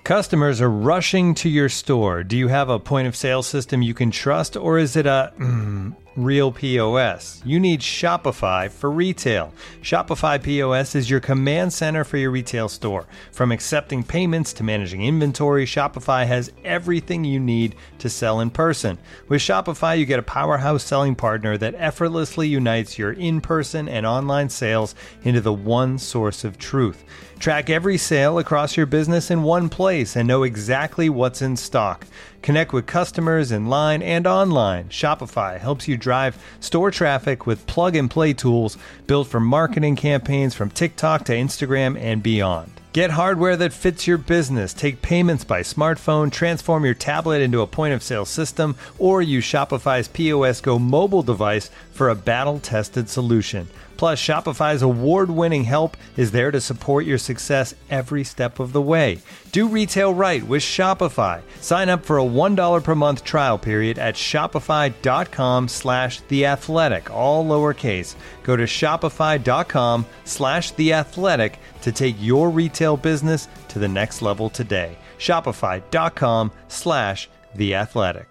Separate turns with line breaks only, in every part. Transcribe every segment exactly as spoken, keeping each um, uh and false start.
Customers are rushing to your store. Do you have a point of sale system you can trust, or is it a mm, real P O S? You need Shopify for retail. Shopify P O S is your command center for your retail store. From accepting payments to managing inventory, Shopify has everything you need to sell in person. With Shopify, you get a powerhouse selling partner that effortlessly unites your in-person and online sales into the one source of truth. Track every sale across your business in one place and know exactly what's in stock. Connect with customers in line and online. Shopify helps you drive store traffic with plug-and-play tools built for marketing campaigns from TikTok to Instagram and beyond. Get hardware that fits your business. Take payments by smartphone, transform your tablet into a point-of-sale system, or use Shopify's P O S Go mobile device for a battle-tested solution. Plus, Shopify's award-winning help is there to support your success every step of the way. Do retail right with Shopify. Sign up for a one dollar per month trial period at shopify.com slash theathletic, all lowercase. Go to shopify.com slash theathletic to take your retail business to the next level today. Shopify.com slash theathletic.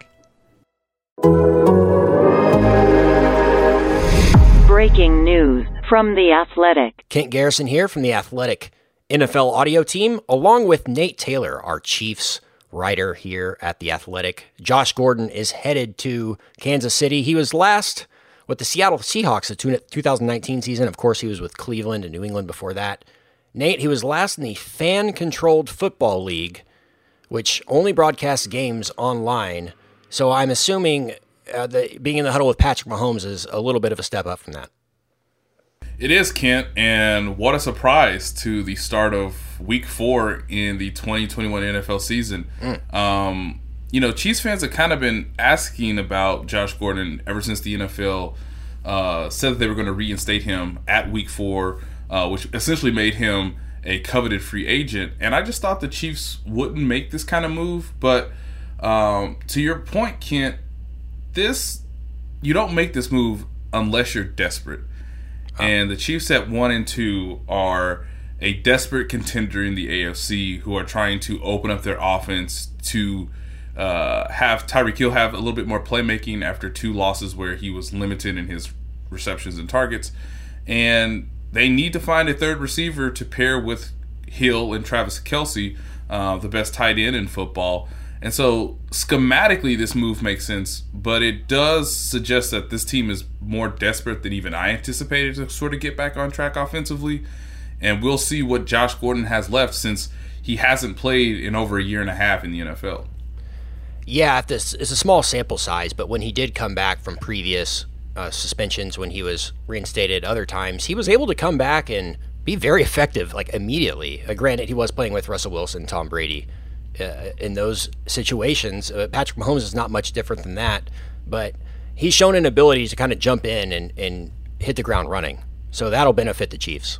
Breaking news from The Athletic.
Kent Garrison here from The Athletic N F L audio team, along with Nate Taylor, our Chiefs writer here at The Athletic. Josh Gordon is headed to Kansas City. He was last with the Seattle Seahawks the two thousand nineteen season. Of course, he was with Cleveland and New England before that. Nate, he was last in the fan-controlled football league, which only broadcasts games online. So I'm assuming uh, that being in the huddle with Patrick Mahomes is a little bit of a step up from that.
It is, Kent, and what a surprise to the start of week four in the twenty twenty-one N F L season. Mm. Um, you know, Chiefs fans have kind of been asking about Josh Gordon ever since the N F L uh, said that they were going to reinstate him at week four, uh, which essentially made him a coveted free agent. And I just thought the Chiefs wouldn't make this kind of move. But um, to your point, Kent, this you don't make this move unless you're desperate. And the Chiefs at one and two are a desperate contender in the A F C who are trying to open up their offense to uh, have Tyreek Hill have a little bit more playmaking after two losses where he was limited in his receptions and targets. And they need to find a third receiver to pair with Hill and Travis Kelce, uh, the best tight end in football. And so schematically this move makes sense, but it does suggest that this team is more desperate than even I anticipated to sort of get back on track offensively. And we'll see what Josh Gordon has left since he hasn't played in over a year and a half in the N F L.
Yeah, this is a small sample size, but when he did come back from previous uh, suspensions, when he was reinstated other times, he was able to come back and be very effective, like immediately. Uh, granted, he was playing with Russell Wilson, Tom Brady. Uh, in those situations, uh, Patrick Mahomes is not much different than that, but he's shown an ability to kind of jump in and, and hit the ground running. So that'll benefit the Chiefs.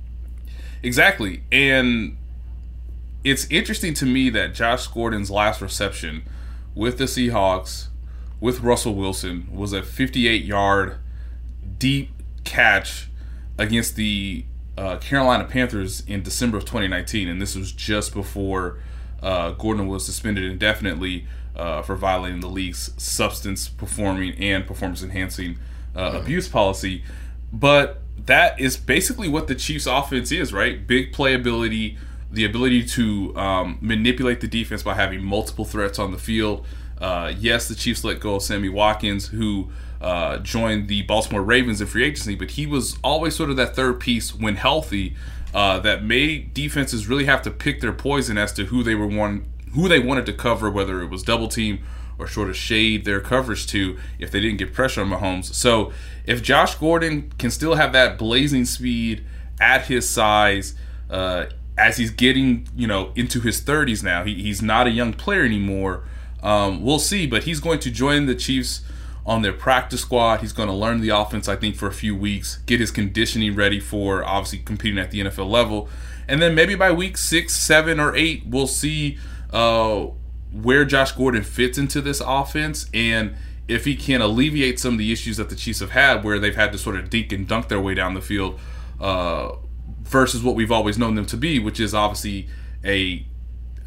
Exactly. And it's interesting to me that Josh Gordon's last reception with the Seahawks, with Russell Wilson, was a fifty-eight-yard deep catch against the uh, Carolina Panthers in December of twenty nineteen. And this was just before Uh, Gordon was suspended indefinitely uh, for violating the league's substance performing and performance enhancing uh, mm-hmm. abuse policy. But that is basically what the Chiefs offense is, right? Big playability, the ability to um, manipulate the defense by having multiple threats on the field. Uh, yes, the Chiefs let go of Sammy Watkins, who uh, joined the Baltimore Ravens in free agency, but he was always sort of that third piece when healthy. Uh, that made defenses really have to pick their poison as to who they were one, who they wanted to cover, whether it was double team or sort of shade their coverage to if they didn't get pressure on Mahomes. So if Josh Gordon can still have that blazing speed at his size, uh, as he's getting you know into his thirties now, he, he's not a young player anymore. Um, we'll see, but he's going to join the Chiefs on their practice squad. He's going to learn the offense, I think, for a few weeks, get his conditioning ready for obviously competing at the N F L level. And then maybe by week six, seven, or eight, we'll see uh, where Josh Gordon fits into this offense and if he can alleviate some of the issues that the Chiefs have had where they've had to sort of dink and dunk their way down the field uh, versus what we've always known them to be, which is obviously a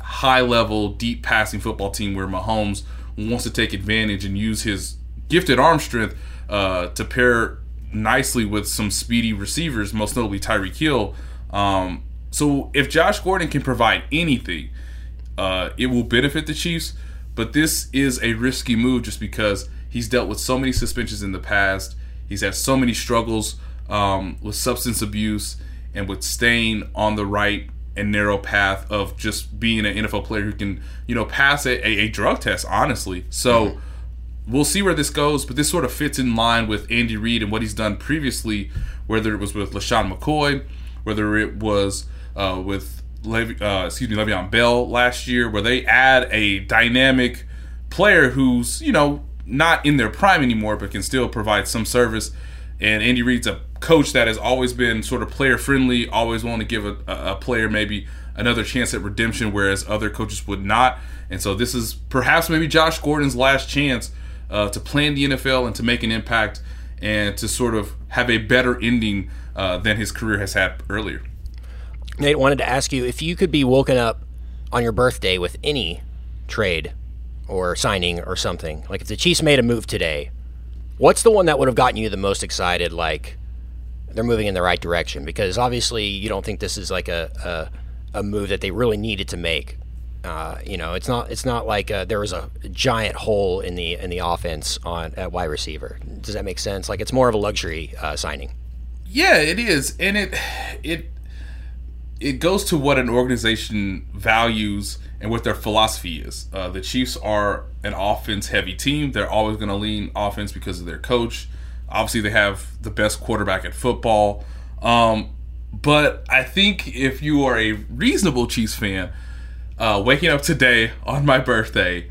high-level, deep passing football team where Mahomes wants to take advantage and use his gifted arm strength uh, to pair nicely with some speedy receivers, most notably Tyreek Hill. Um, so if Josh Gordon can provide anything, uh, it will benefit the Chiefs. But this is a risky move just because he's dealt with so many suspensions in the past. He's had so many struggles um, with substance abuse and with staying on the right and narrow path of just being an N F L player who can, you know, pass a, a, a drug test, honestly. So mm-hmm. we'll see where this goes, but this sort of fits in line with Andy Reid and what he's done previously, whether it was with LaShawn McCoy, whether it was uh, with Lev- uh, excuse me, Le'Veon Bell last year, where they add a dynamic player who's, you know, not in their prime anymore, but can still provide some service. And Andy Reid's a coach that has always been sort of player-friendly, always willing to give a, a player maybe another chance at redemption, whereas other coaches would not. And so this is perhaps maybe Josh Gordon's last chance uh, to play in the N F L and to make an impact and to sort of have a better ending uh, than his career has had earlier.
Nate, wanted to ask you, if you could be woken up on your birthday with any trade or signing or something, like if the Chiefs made a move today, what's the one that would have gotten you the most excited, like they're moving in the right direction? Because obviously you don't think this is like a a, a move that they really needed to make. Uh, you know, it's not it's not like uh, there was a giant hole in the in the offense on at wide receiver. Does that make sense? Like it's more of a luxury uh, signing.
Yeah, it is, and it it it goes to what an organization values and what their philosophy is. Uh, the Chiefs are an offense-heavy team. They're always going to lean offense because of their coach. Obviously, they have the best quarterback at football. Um, but I think if you are a reasonable Chiefs fan, uh, waking up today on my birthday,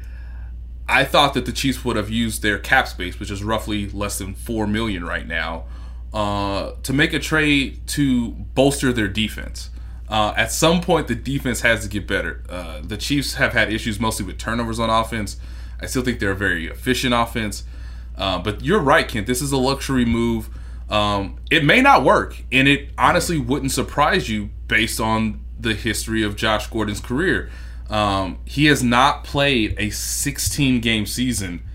I thought that the Chiefs would have used their cap space, which is roughly less than four million dollars right now, uh, to make a trade to bolster their defense. Uh, at some point, the defense has to get better. Uh, the Chiefs have had issues mostly with turnovers on offense. I still think they're a very efficient offense. Uh, but you're right, Kent. This is a luxury move. Um, it may not work, and it honestly wouldn't surprise you based on the history of Josh Gordon's career. Um, he has not played a sixteen-game season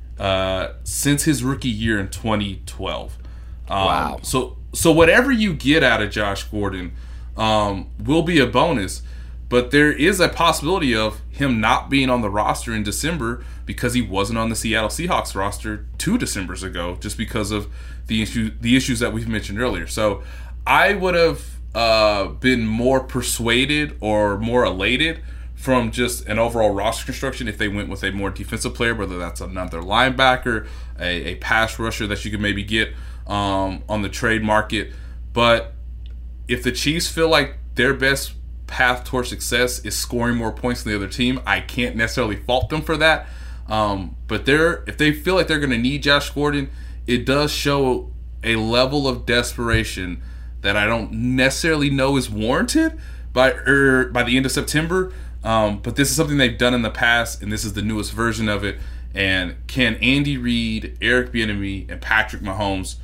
uh, since his rookie year in twenty twelve. Um,
wow.
So, so whatever you get out of Josh Gordon um, will be a bonus, but there is a possibility of him not being on the roster in December because he wasn't on the Seattle Seahawks roster two Decembers ago, just because of the issue, the issues that we've mentioned earlier. So I would have uh, been more persuaded or more elated from just an overall roster construction if they went with a more defensive player, whether that's another linebacker, a, a pass rusher that you could maybe get um, on the trade market. But if the Chiefs feel like their best path towards success is scoring more points than the other team, I can't necessarily fault them for that. Um, but they're if they feel like they're going to need Josh Gordon, it does show a level of desperation that I don't necessarily know is warranted by er, by the end of September. Um, but this is something they've done in the past, and this is the newest version of it. And can Andy Reid, Eric Bieniemy, and Patrick Mahomes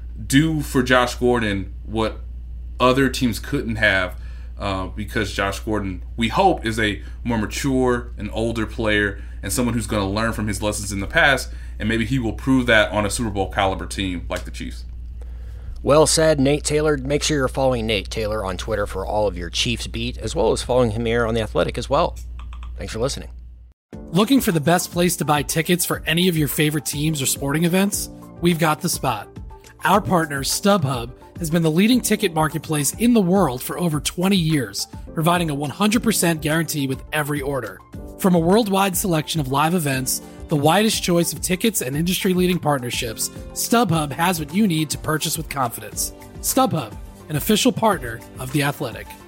do for Josh Gordon what other teams couldn't have? Uh, because Josh Gordon, we hope, is a more mature and older player and someone who's going to learn from his lessons in the past, and maybe he will prove that on a Super Bowl caliber team like the Chiefs.
Well said, Nate Taylor. Make sure you're following Nate Taylor on Twitter for all of your Chiefs beat, as well as following him here on The Athletic as well. Thanks for listening.
Looking for the best place to buy tickets for any of your favorite teams or sporting events? We've got the spot. Our partner, StubHub, has been the leading ticket marketplace in the world for over twenty years, providing a one hundred percent guarantee with every order. From a worldwide selection of live events, the widest choice of tickets and industry-leading partnerships, StubHub has what you need to purchase with confidence. StubHub, an official partner of The Athletic.